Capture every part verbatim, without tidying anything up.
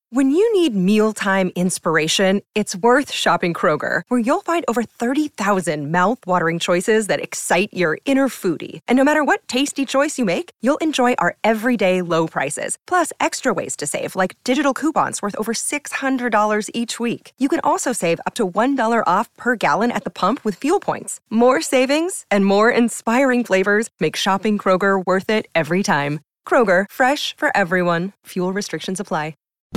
When you need mealtime inspiration, it's worth shopping Kroger, where you'll find over thirty thousand mouth-watering choices that excite your inner foodie. And no matter what tasty choice you make, you'll enjoy our everyday low prices, plus extra ways to save, like digital coupons worth over six hundred dollars each week. You can also save up to one dollar off per gallon at the pump with fuel points. More savings and more inspiring flavors make shopping Kroger worth it every time. Kroger, fresh for everyone. Fuel restrictions apply.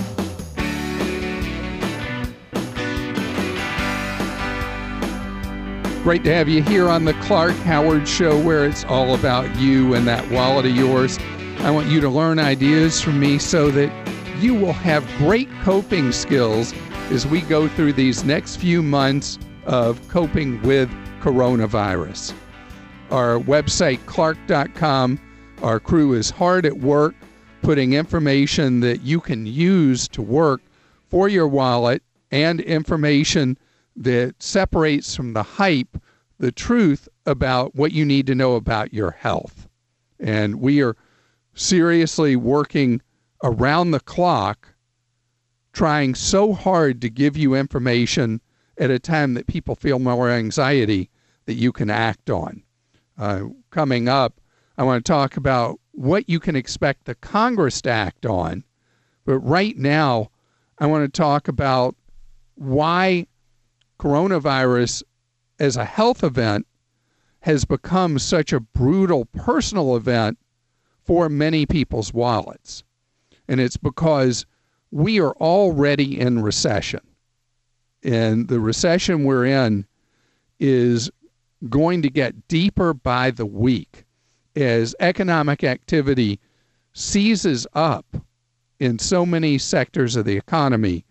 Great to have you here on the Clark Howard Show, where it's all about you and that wallet of yours. I want you to learn ideas from me so that you will have great coping skills as we go through these next few months of coping with coronavirus. Our website, clark dot com, our crew is hard at work putting information that you can use to work for your wallet and information that separates from the hype the truth about what you need to know about your health. And we are seriously working around the clock, trying so hard to give you information at a time that people feel more anxiety that you can act on. Uh, coming up, I want to talk about what you can expect the Congress to act on. But right now, I want to talk about why coronavirus as a health event has become such a brutal personal event for many people's wallets. And it's because we are already in recession. And the recession we're in is going to get deeper by the week as economic activity seizes up in so many sectors of the economy.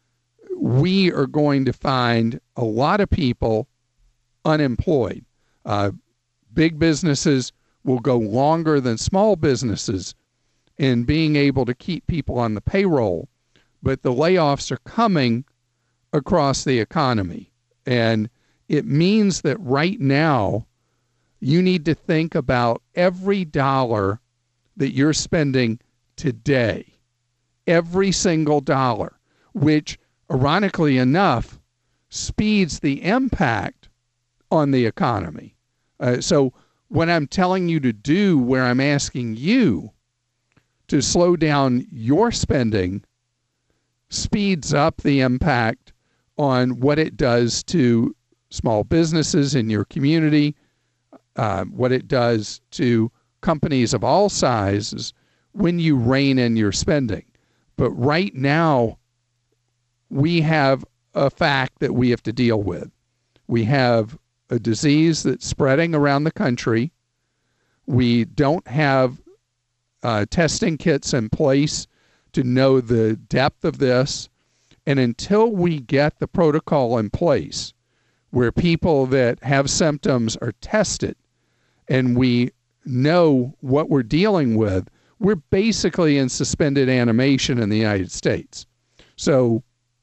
We are going to find a lot of people unemployed. Uh, big businesses will go longer than small businesses in being able to keep people on the payroll, but the layoffs are coming across the economy. And it means that right now you need to think about every dollar that you're spending today, every single dollar, which ironically enough, speeds the impact on the economy. Uh, so what I'm telling you to do, where I'm asking you to slow down your spending, speeds up the impact on what it does to small businesses in your community, uh, what it does to companies of all sizes when you rein in your spending. But right now, we have a fact that we have to deal with. We have a disease that's spreading around the country. We don't have uh, testing kits in place to know the depth of this. And until we get the protocol in place where people that have symptoms are tested and we know what we're dealing with, we're basically in suspended animation in the United States. So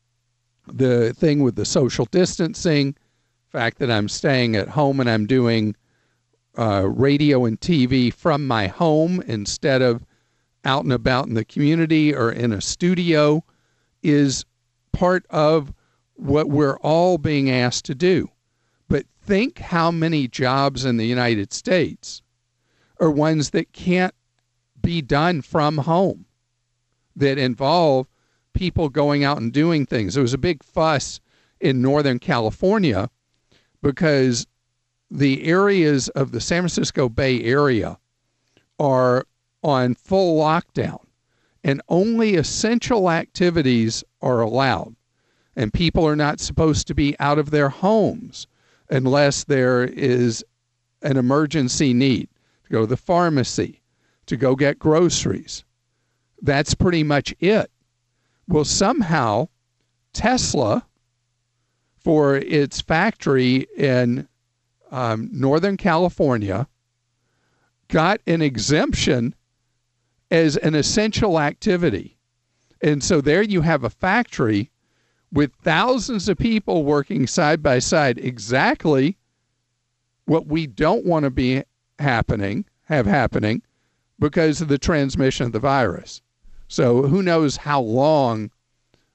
the thing with the social distancing, fact that I'm staying at home and I'm doing uh, radio and T V from my home instead of out and about in the community or in a studio, is part of what we're all being asked to do. But think how many jobs in the United States are ones that can't be done from home, that involve people going out and doing things. There was a big fuss in Northern California because the areas of the San Francisco Bay Area are on full lockdown and only essential activities are allowed. And people are not supposed to be out of their homes unless there is an emergency need to go to the pharmacy, to go get groceries. That's pretty much it. Well, somehow Tesla, for its factory in um, Northern California, got an exemption as an essential activity. And so there you have a factory with thousands of people working side by side, exactly what we don't want to be happening, have happening because of the transmission of the virus. So who knows how long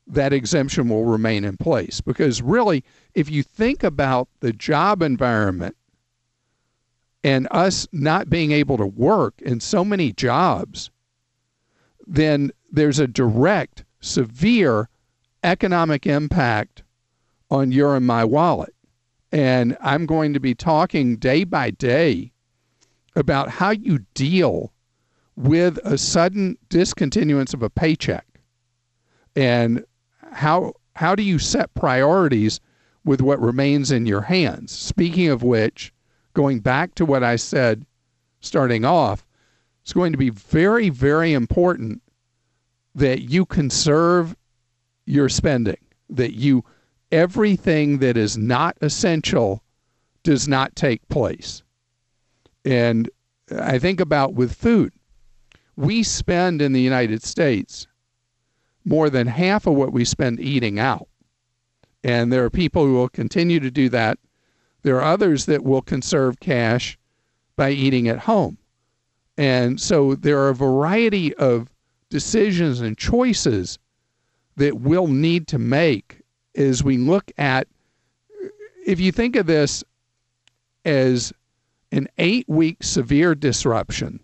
that exemption will remain in place. Because really, if you think about the job environment and us not being able to work in so many jobs, then there's a direct, severe economic impact on your and my wallet. And I'm going to be talking day by day about how you deal with a sudden discontinuance of a paycheck, and how how do you set priorities with what remains in your hands. Speaking of which, going back to what I said starting off, it's going to be very, very important that you conserve your spending, that you everything that is not essential does not take place. And I think about with food. We spend in the United States more than half of what we spend eating out. And there are people who will continue to do that. There are others that will conserve cash by eating at home. And so there are a variety of decisions and choices that we'll need to make as we look at, if you think of this as an eight-week severe disruption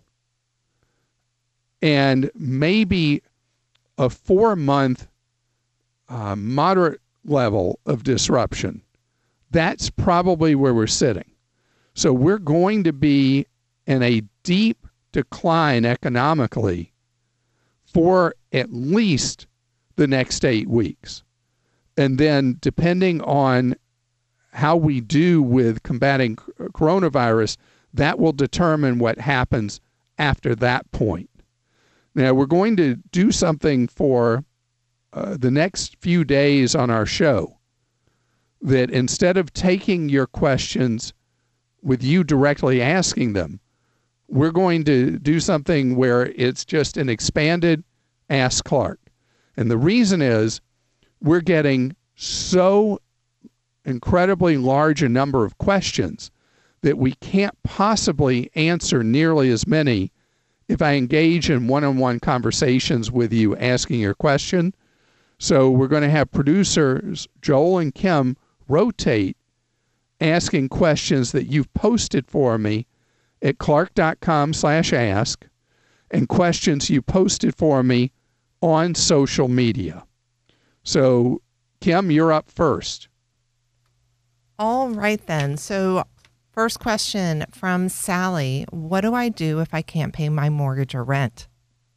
and maybe a four-month uh, moderate level of disruption, that's probably where we're sitting. So we're going to be in a deep decline economically for at least the next eight weeks. And then depending on how we do with combating coronavirus, that will determine what happens after that point. Now, we're going to do something for uh, the next few days on our show, that instead of taking your questions with you directly asking them, we're going to do something where it's just an expanded Ask Clark. And the reason is we're getting so incredibly large a number of questions that we can't possibly answer nearly as many if I engage in one-on-one conversations with you asking your question. So we're going to have producers Joel and Kim rotate asking questions that you've posted for me at clark.com slash ask and questions you posted for me on social media. So, Kim, you're up first. All right, then. So, first question from Sally. What do I do if I can't pay my mortgage or rent?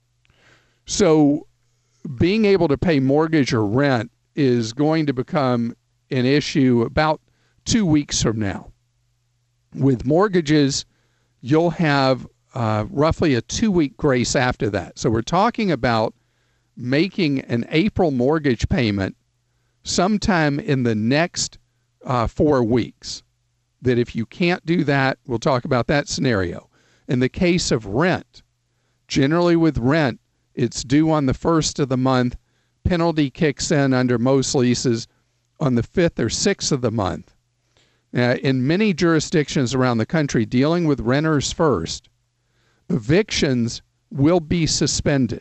So, being able to pay mortgage or rent is going to become an issue about two weeks from now. With mortgages, you'll have uh, roughly a two-week grace after that. So we're talking about making an April mortgage payment sometime in the next uh, four weeks. That if you can't do that, we'll talk about that scenario. In the case of rent, generally with rent, it's due on the first of the month. Penalty kicks in under most leases on the fifth or sixth of the month. Now, in many jurisdictions around the country dealing with renters first, evictions will be suspended.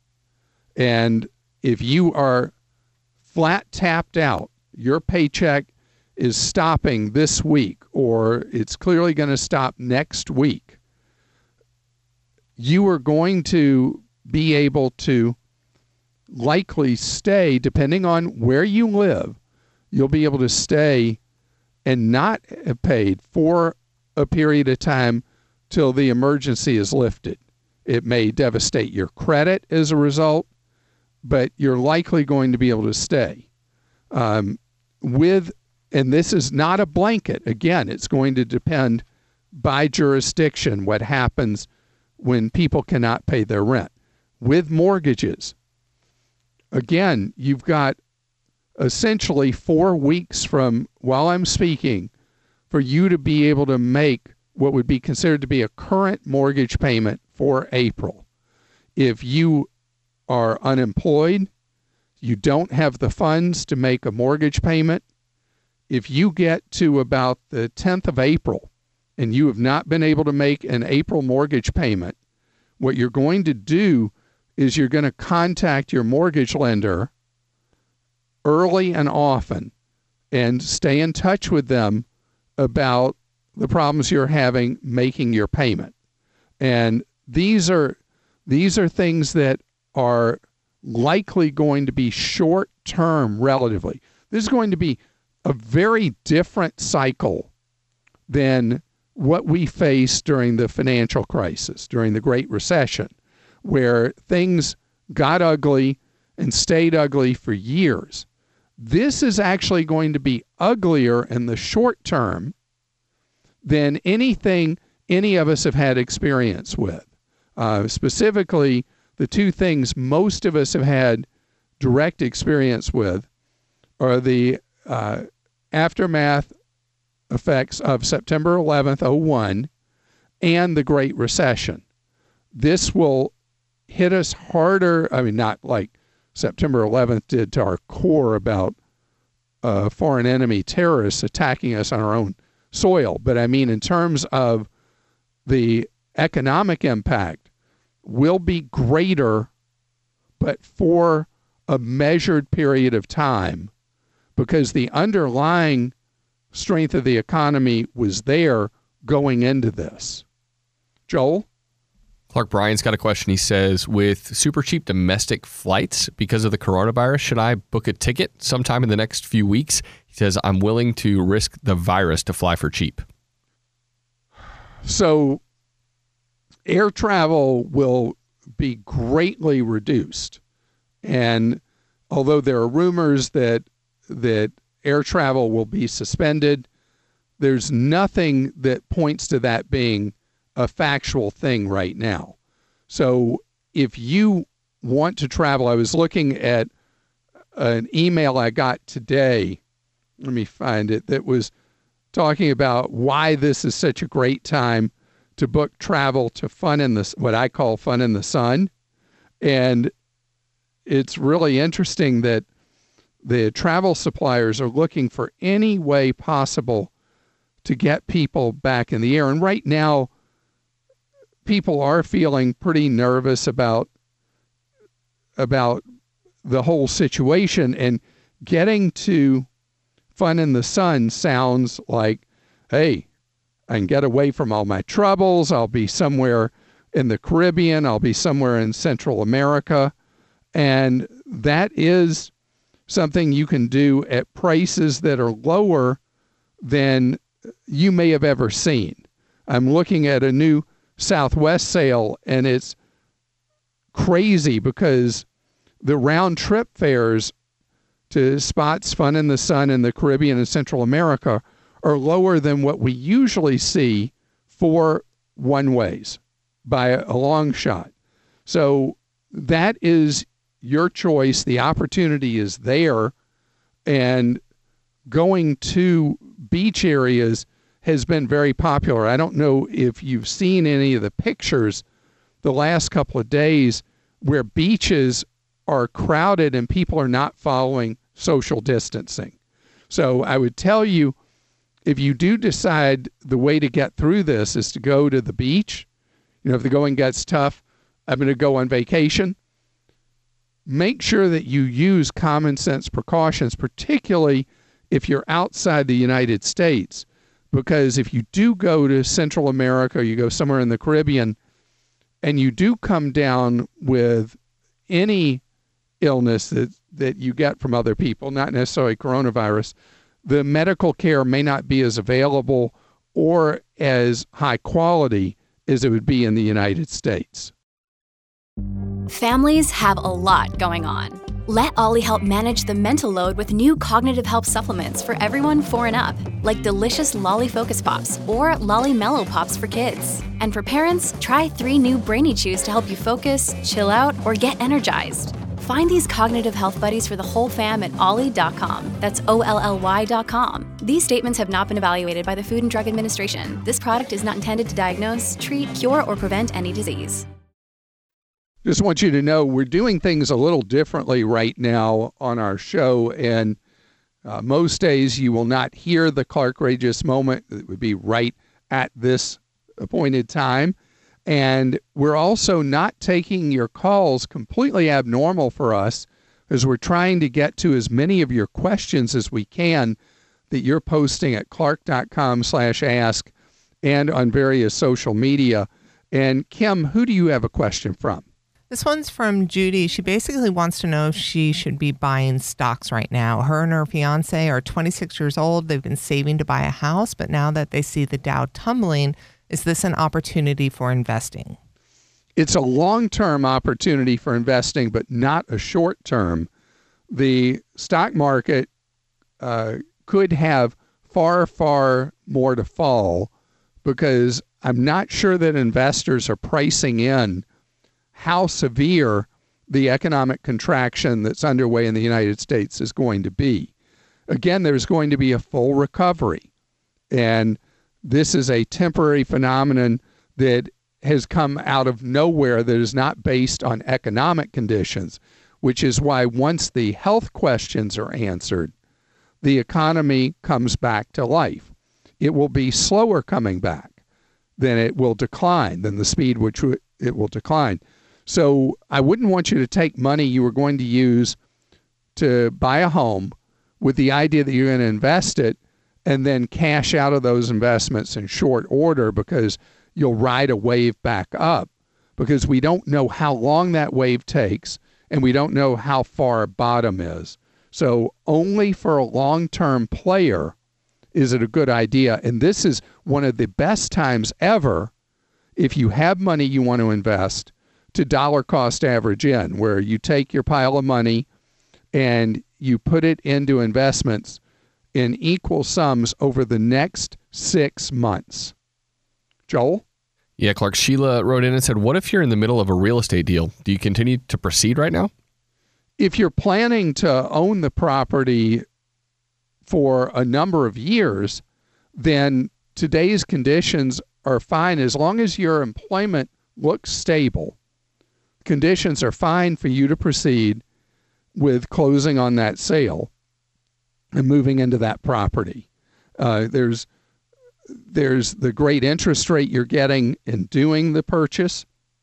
And if you are flat tapped out, your paycheck is stopping this week, or it's clearly going to stop next week, you are going to be able to likely stay, depending on where you live, you'll be able to stay and not have paid for a period of time till the emergency is lifted. It may devastate your credit as a result, but you're likely going to be able to stay. Um, with, and this is not a blanket. Again, it's going to depend by jurisdiction what happens when people cannot pay their rent. With mortgages, again, you've got essentially four weeks from while I'm speaking for you to be able to make what would be considered to be a current mortgage payment for April. If you are unemployed, you don't have the funds to make a mortgage payment, if you get to about the tenth of April and you have not been able to make an April mortgage payment, what you're going to do is you're going to contact your mortgage lender early and often and stay in touch with them about the problems you're having making your payment. And these are these are things that are likely going to be short-term relatively. This is going to be a very different cycle than what we faced during the financial crisis, during the Great Recession, where things got ugly and stayed ugly for years. This is actually going to be uglier in the short term than anything any of us have had experience with. Uh, specifically, the two things most of us have had direct experience with are the uh, aftermath effects of September eleventh, oh one, and the Great Recession. This will hit us harder, I mean, not like September eleventh did to our core about uh, foreign enemy terrorists attacking us on our own soil, but I mean in terms of the economic impact will be greater, but for a measured period of time, because the underlying strength of the economy was there going into this. Joel? Clark Bryan's got a question. He says, with super cheap domestic flights because of the coronavirus, should I book a ticket sometime in the next few weeks? He says, I'm willing to risk the virus to fly for cheap. So air travel will be greatly reduced. And although there are rumors that that air travel will be suspended, there's nothing that points to that being a factual thing right now. So if you want to travel, I was looking at an email I got today, let me find it, that was talking about why this is such a great time to book travel to fun in the, what I call fun in the sun. And it's really interesting that the travel suppliers are looking for any way possible to get people back in the air. And right now, people are feeling pretty nervous about about the whole situation, and getting to fun in the sun sounds like, hey, I can get away from all my troubles. I'll be somewhere in the Caribbean. I'll be somewhere in Central America. And that is something you can do at prices that are lower than you may have ever seen. I'm looking at a new Southwest sale, and it's crazy because the round trip fares to spots fun in the sun in the Caribbean and Central America are lower than what we usually see for one-ways by a long shot. So that is your choice. The opportunity is there, and going to beach areas has been very popular. I don't know if you've seen any of the pictures the last couple of days where beaches are crowded and people are not following social distancing. So I would tell you, if you do decide the way to get through this is to go to the beach, you know, if the going gets tough, I'm going to go on vacation, make sure that you use common sense precautions, particularly if you're outside the United States. Because if you do go to Central America, or you go somewhere in the Caribbean, and you do come down with any illness that, that you get from other people, not necessarily coronavirus, the medical care may not be as available or as high quality as it would be in the United States. Families have a lot going on. Let Ollie help manage the mental load with new cognitive health supplements for everyone four and up, like delicious Lolly Focus Pops or Lolly Mellow Pops for kids. And for parents, try three new Brainy Chews to help you focus, chill out, or get energized. Find these cognitive health buddies for the whole fam at ollie dot com. That's O L L Y dot com. These statements have not been evaluated by the Food and Drug Administration. This product is not intended to diagnose, treat, cure, or prevent any disease. Just want you to know we're doing things a little differently right now on our show, and uh, most days you will not hear the Clark Rageous moment. It would be right at this appointed time. And we're also not taking your calls, completely abnormal for us. as we're trying to get to as many of your questions as we can that you're posting at clark.com slash ask and on various social media. And Kim, who do you have a question from? This one's from Judy. She basically wants to know if she should be buying stocks right now. Her and her fiance are twenty-six years old. They've been saving to buy a house, but now that they see the Dow tumbling, is this an opportunity for investing? It's a long-term opportunity for investing, but not a short-term. The stock market uh, could have far, far more to fall because I'm not sure that investors are pricing in how severe the economic contraction that's underway in the United States is going to be. Again, there's going to be a full recovery, and this is a temporary phenomenon that has come out of nowhere that is not based on economic conditions, which is why once the health questions are answered, the economy comes back to life. It will be slower coming back than it will decline, than the speed which it will decline. So I wouldn't want you to take money you were going to use to buy a home with the idea that you're going to invest it and then cash out of those investments in short order because you'll ride a wave back up, because we don't know how long that wave takes and we don't know how far bottom is. So only for a long-term player is it a good idea. And this is one of the best times ever, if you have money you want to invest, to dollar cost average in, where you take your pile of money and you put it into investments in equal sums over the next six months. Joel? Yeah, Clark. Sheila wrote in and said, what if you're in the middle of a real estate deal? Do you continue to proceed right now? If you're planning to own the property for a number of years, then today's conditions are fine as long as your employment looks stable. Conditions are fine for you to proceed with closing on that sale and moving into that property. Uh, there's there's the great interest rate you're getting in doing the purchase,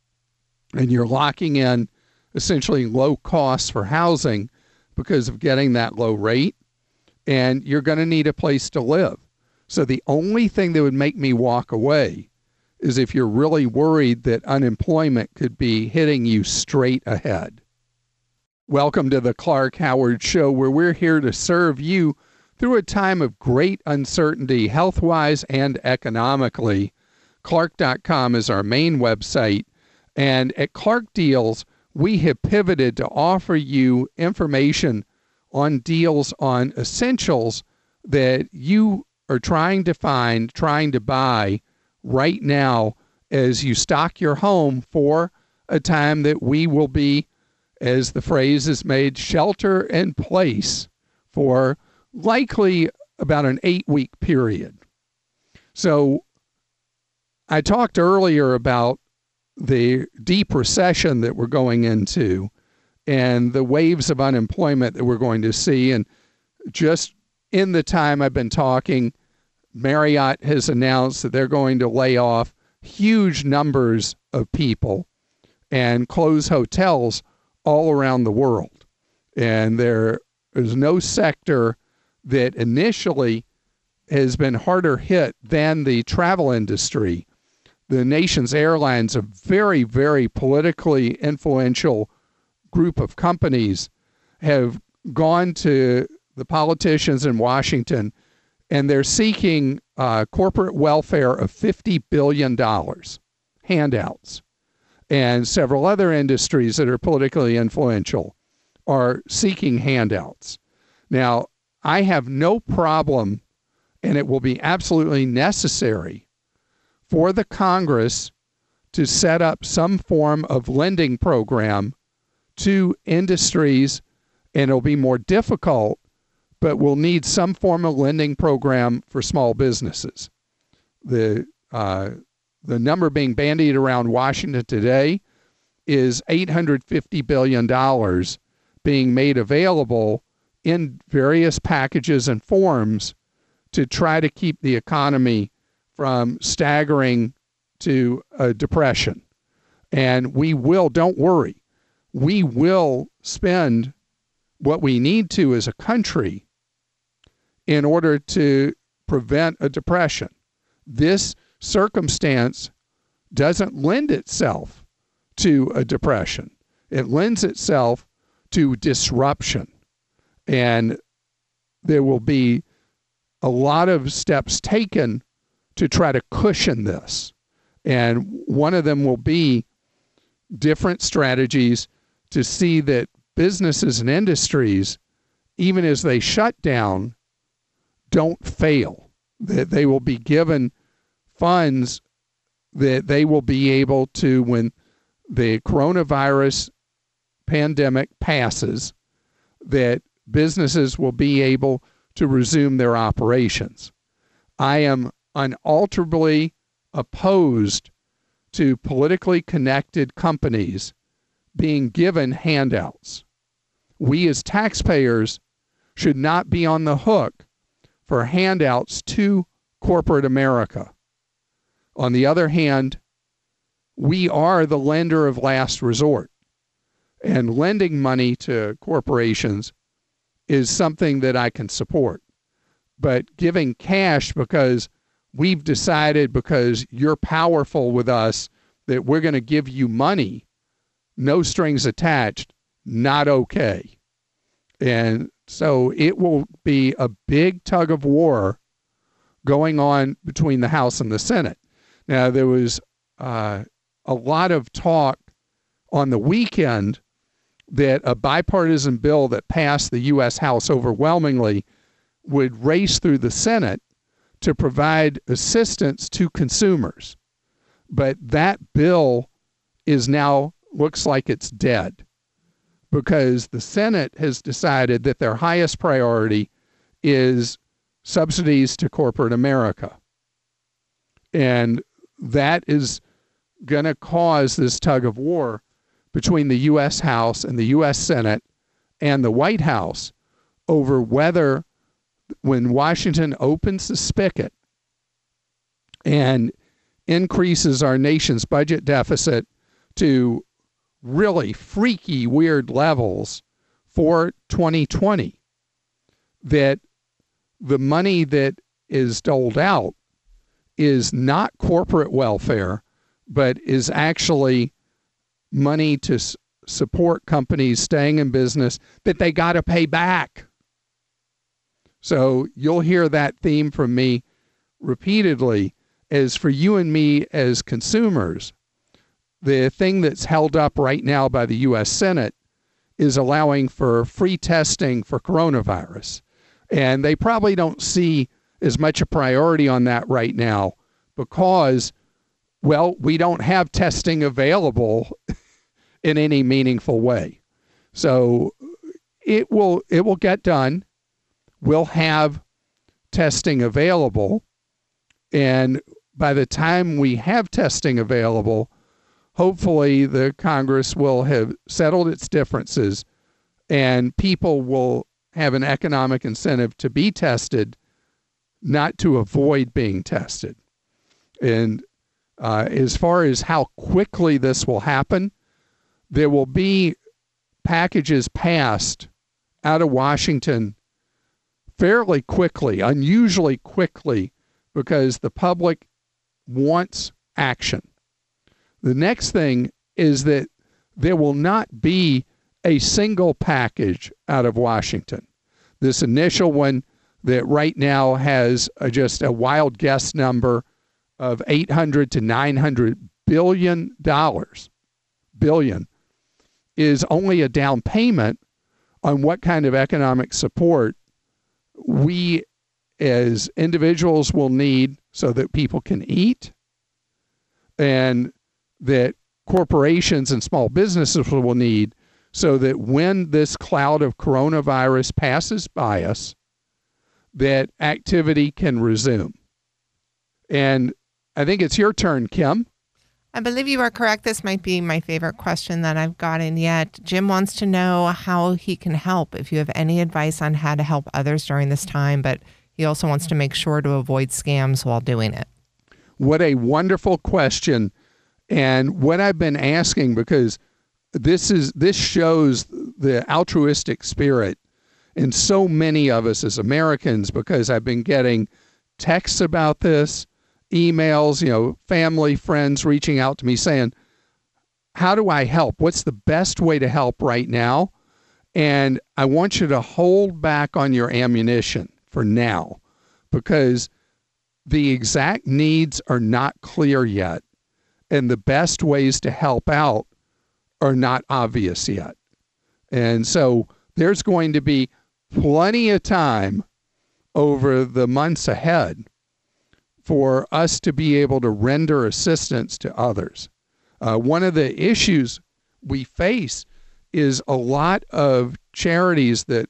and you're locking in essentially low costs for housing because of getting that low rate, and you're going to need a place to live. So the only thing that would make me walk away is if you're really worried that unemployment could be hitting you straight ahead. Welcome to the Clark Howard Show, where we're here to serve you through a time of great uncertainty, health-wise and economically. Clark dot com is our main website, and at Clark Deals, we have pivoted to offer you information on deals on essentials that you are trying to find, trying to buy right now as you stock your home for a time that we will be, as the phrase is made, shelter in place for likely about an eight-week period. So I talked earlier about the deep recession that we're going into and the waves of unemployment that we're going to see. And just in the time I've been talking, Marriott has announced that they're going to lay off huge numbers of people and close hotels all around the world. And there is no sector that initially has been harder hit than the travel industry. The nation's airlines, a very, very politically influential group of companies, have gone to the politicians in Washington, and they're seeking uh, corporate welfare of fifty billion dollars, handouts. And several other industries that are politically influential are seeking handouts. Now, I have no problem, and it will be absolutely necessary for the Congress to set up some form of lending program to industries, and it'll be more difficult, but we'll need some form of lending program for small businesses. The uh, the number being bandied around Washington today is eight hundred fifty billion dollars being made available in various packages and forms to try to keep the economy from staggering to a depression. And we will, don't worry, we will spend what we need to as a country in order to prevent a depression. This circumstance doesn't lend itself to a depression. It lends itself to disruption. And there will be a lot of steps taken to try to cushion this. And one of them will be different strategies to see that businesses and industries, even as they shut down, don't fail, that they will be given funds that they will be able to, when the coronavirus pandemic passes, that businesses will be able to resume their operations. I am unalterably opposed to politically connected companies being given handouts. We as taxpayers should not be on the hook for handouts to corporate America. On the other hand, we are the lender of last resort, and lending money to corporations is something that I can support. But giving cash because we've decided, because you're powerful with us, that we're going to give you money, no strings attached, not okay. And so it will be a big tug of war going on between the House and the Senate. Now, there was uh, a lot of talk on the weekend that a bipartisan bill that passed the U S House overwhelmingly would race through the Senate to provide assistance to consumers. But that bill is now, looks like it's dead, because the Senate has decided that their highest priority is subsidies to corporate America. And that is going to cause this tug of war between the U S House and the U S Senate and the White House over whether, when Washington opens the spigot and increases our nation's budget deficit to really freaky, weird levels for twenty twenty, that the money that is doled out is not corporate welfare, but is actually money to s- support companies staying in business that they got to pay back. So you'll hear that theme from me repeatedly. As for you and me as consumers, the thing that's held up right now by the U S Senate is allowing for free testing for coronavirus. And they probably don't see as much a priority on that right now because, well, we don't have testing available in any meaningful way. So it will it will get done. We'll have testing available. And by the time we have testing available, hopefully the Congress will have settled its differences and people will have an economic incentive to be tested, not to avoid being tested. And uh, as far as how quickly this will happen, there will be packages passed out of Washington fairly quickly, unusually quickly, because the public wants action. The next thing is that there will not be a single package out of Washington. This initial one that right now has a, just a wild guess number of eight hundred to nine hundred billion dollars, billion, is only a down payment on what kind of economic support we as individuals will need so that people can eat, and that corporations and small businesses will need so that when this cloud of coronavirus passes by us, that activity can resume. And I think it's your turn, Kim. I believe you are correct. This might be my favorite question that I've gotten yet. Jim wants to know how he can help, if you have any advice on how to help others during this time, but he also wants to make sure to avoid scams while doing it. What a wonderful question. And what I've been asking, because this is this shows the altruistic spirit in so many of us as Americans, because I've been getting texts about this, emails, you know, family, friends reaching out to me saying, how do I help? What's the best way to help right now? And I want you to hold back on your ammunition for now, because the exact needs are not clear yet, and the best ways to help out are not obvious yet. And so there's going to be plenty of time over the months ahead for us to be able to render assistance to others. Uh, one of the issues we face is a lot of charities that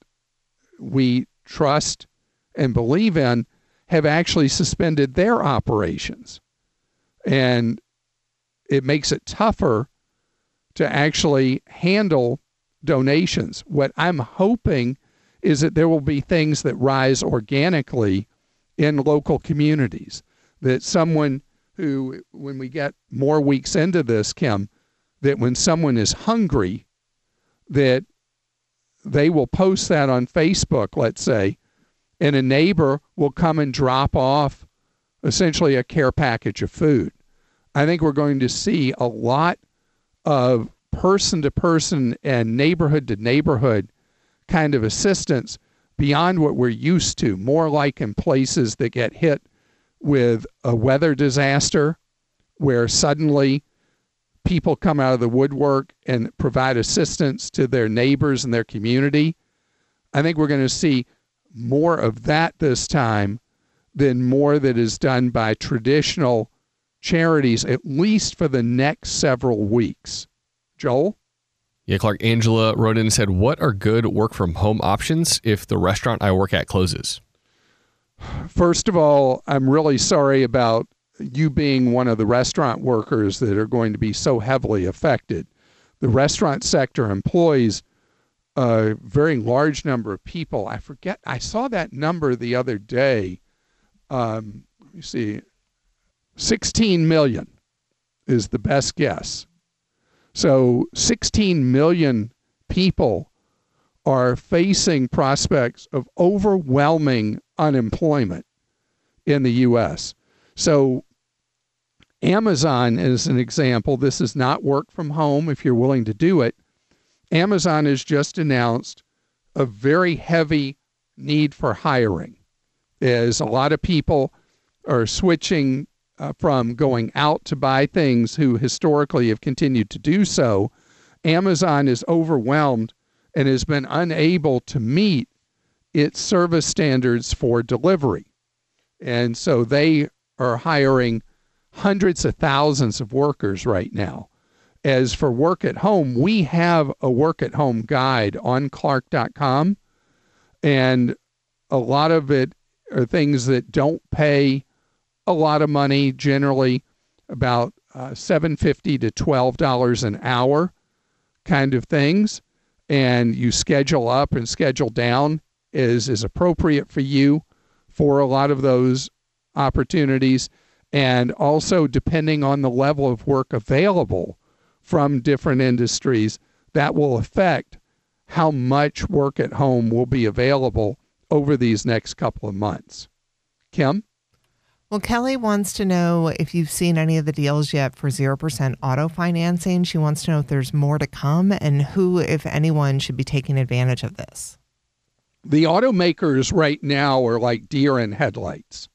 we trust and believe in have actually suspended their operations. And it makes it tougher to actually handle donations. What I'm hoping is that there will be things that rise organically in local communities, that someone who, when we get more weeks into this, Kim, that when someone is hungry, that they will post that on Facebook, let's say, and a neighbor will come and drop off essentially a care package of food. I think we're going to see a lot of person-to-person and neighborhood-to-neighborhood kind of assistance beyond what we're used to, more like in places that get hit with a weather disaster, where suddenly people come out of the woodwork and provide assistance to their neighbors and their community. I think we're going to see more of that this time than more that is done by traditional charities, at least for the next several weeks. Joel? Yeah, Clark, Angela wrote in and said, what are good work from home options if the restaurant I work at closes? First of all, I'm really sorry about you being one of the restaurant workers that are going to be so heavily affected. The restaurant sector employs a very large number of people. I forget, I saw that number the other day. Um, let me see, sixteen million is the best guess. So sixteen million people are facing prospects of overwhelming unemployment in the U S. So Amazon is an example. This is not work from home if you're willing to do it. Amazon has just announced a very heavy need for hiring, as a lot of people are switching uh, from going out to buy things who historically have continued to do so. Amazon is overwhelmed and has been unable to meet its service standards for delivery. And so they are hiring hundreds of thousands of workers right now. As for work at home, we have a work at home guide on Clark dot com, and a lot of it are things that don't pay a lot of money, generally about uh, seven dollars and fifty cents to twelve dollars an hour kind of things. And you schedule up and schedule down is, is appropriate for you for a lot of those opportunities. And also, depending on the level of work available from different industries, that will affect how much work at home will be available over these next couple of months. Kim? Well, Kelly wants to know if you've seen any of the deals yet for zero percent auto financing. She wants to know if there's more to come and who, if anyone, should be taking advantage of this. The automakers right now are like deer in headlights,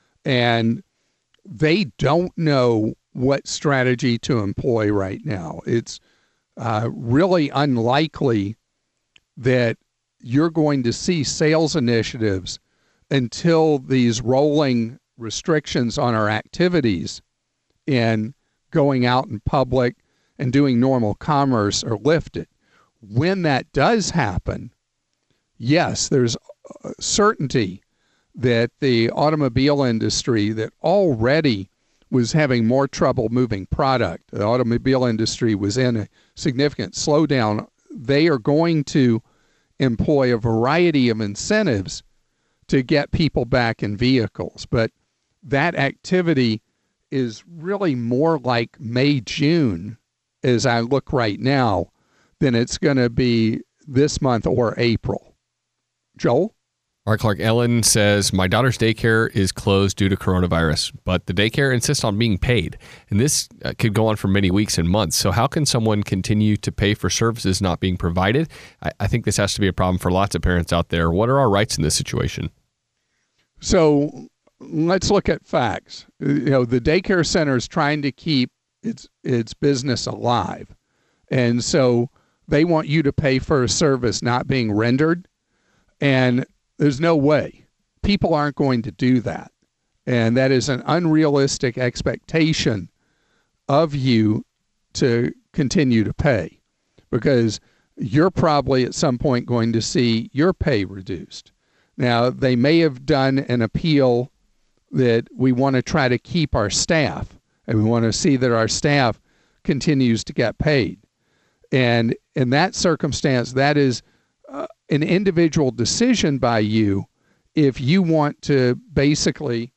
and they don't know what strategy to employ right now. It's uh, really unlikely that you're going to see sales initiatives until these rolling restrictions on our activities in going out in public and doing normal commerce are lifted. When that does happen, yes, there's certainty that the automobile industry that already was having more trouble moving product, the automobile industry was in a significant slowdown. They are going to employ a variety of incentives to get people back in vehicles. But that activity is really more like May, June, as I look right now, then it's going to be this month or April. Joel? All right, Clark. Ellen says, my daughter's daycare is closed due to coronavirus, but the daycare insists on being paid. And this uh, could go on for many weeks and months. So how can someone continue to pay for services not being provided? I, I think this has to be a problem for lots of parents out there. What are our rights in this situation? So let's look at facts. You know, the daycare center is trying to keep its its business alive. And so they want you to pay for a service not being rendered. And there's no way. People aren't going to do that. And that is an unrealistic expectation of you to continue to pay, because you're probably at some point going to see your pay reduced. Now, they may have done an appeal that we want to try to keep our staff, and we want to see that our staff continues to get paid. And in that circumstance, that is uh, an individual decision by you if you want to basically,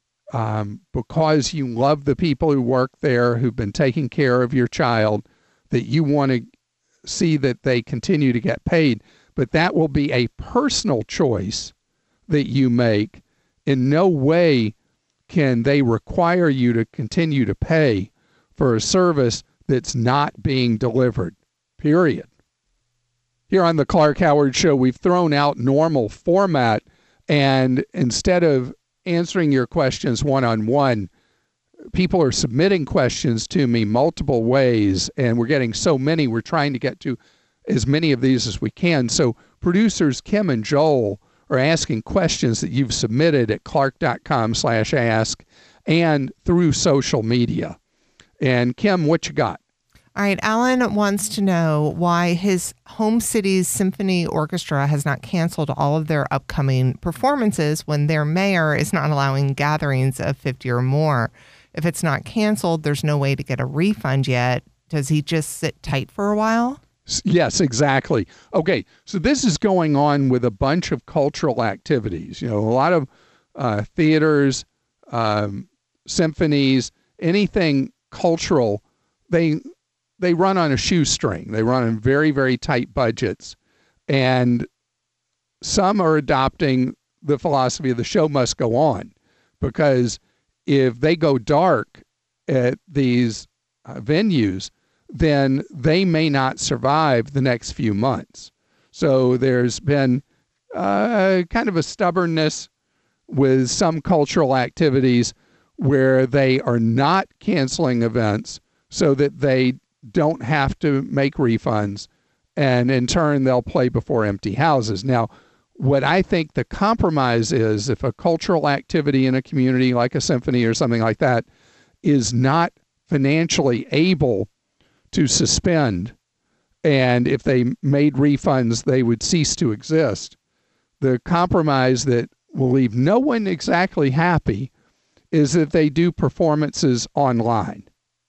um, because you love the people who work there, who've been taking care of your child, that you want to see that they continue to get paid. But that will be a personal choice that you make. In no way can they require you to continue to pay for a service that's not being delivered, period. Here on the Clark Howard Show, we've thrown out normal format, and instead of answering your questions one-on-one, people are submitting questions to me multiple ways, and we're getting so many, we're trying to get to as many of these as we can. So producers Kim and Joel are asking questions that you've submitted at clark.com slash ask and through social media. And Kim, what you got? All right, Alan wants to know why his home city's symphony orchestra has not canceled all of their upcoming performances when their mayor is not allowing gatherings of fifty or more. If it's not canceled, there's no way to get a refund yet. Does he just sit tight for a while? Yes, exactly. Okay, so this is going on with a bunch of cultural activities. You know, a lot of uh, theaters, um, symphonies, anything cultural, they they run on a shoestring. They run on very, very tight budgets. And some are adopting the philosophy of the show must go on, because if they go dark at these uh, venues, then they may not survive the next few months. So there's been uh, kind of a stubbornness with some cultural activities where they are not canceling events so that they don't have to make refunds, and in turn they'll play before empty houses. Now, what I think the compromise is, if a cultural activity in a community like a symphony or something like that is not financially able to suspend, and if they made refunds, they would cease to exist. The compromise that will leave no one exactly happy is that they do performances online.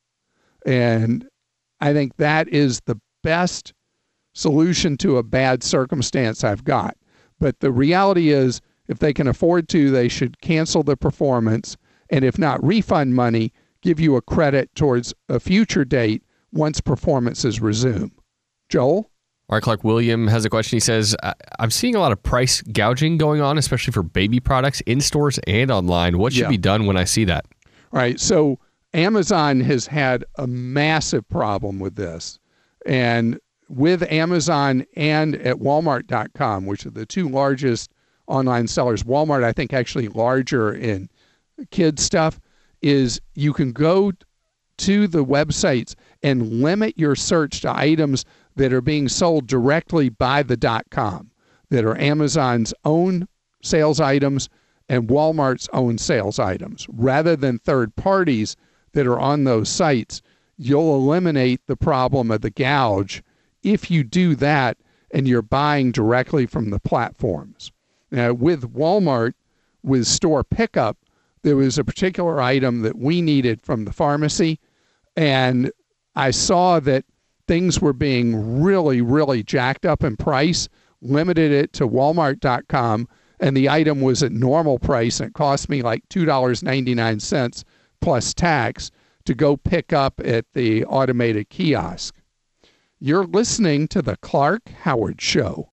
And I think that is the best solution to a bad circumstance I've got. But the reality is, if they can afford to, they should cancel the performance, and if not, refund money, give you a credit towards a future date once performances resume. Joel? All right, Clark. William has a question. He says, I'm seeing a lot of price gouging going on, especially for baby products in stores and online. What should Yeah. be done when I see that? All right, so Amazon has had a massive problem with this. And with Amazon and at Walmart dot com, which are the two largest online sellers, Walmart, I think, actually larger in kids stuff, is you can go to the websites and limit your search to items that are being sold directly by the .com, that are Amazon's own sales items and Walmart's own sales items, rather than third parties that are on those sites. You'll eliminate the problem of the gouge if you do that and you're buying directly from the platforms. Now, with Walmart, with store pickup, there was a particular item that we needed from the pharmacy, and I saw that things were being really, really jacked up in price, limited it to Walmart dot com, and the item was at normal price, and it cost me like two dollars and ninety-nine cents plus tax to go pick up at the automated kiosk. You're listening to The Clark Howard Show.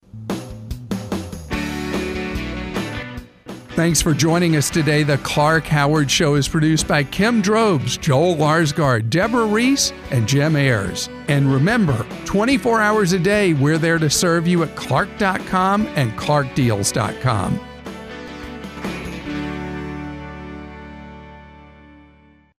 Thanks for joining us today. The Clark Howard Show is produced by Kim Drobes, Joel Larsgaard, Deborah Reese, and Jim Ayers. And remember, twenty-four hours a day, we're there to serve you at clark dot com and clark deals dot com.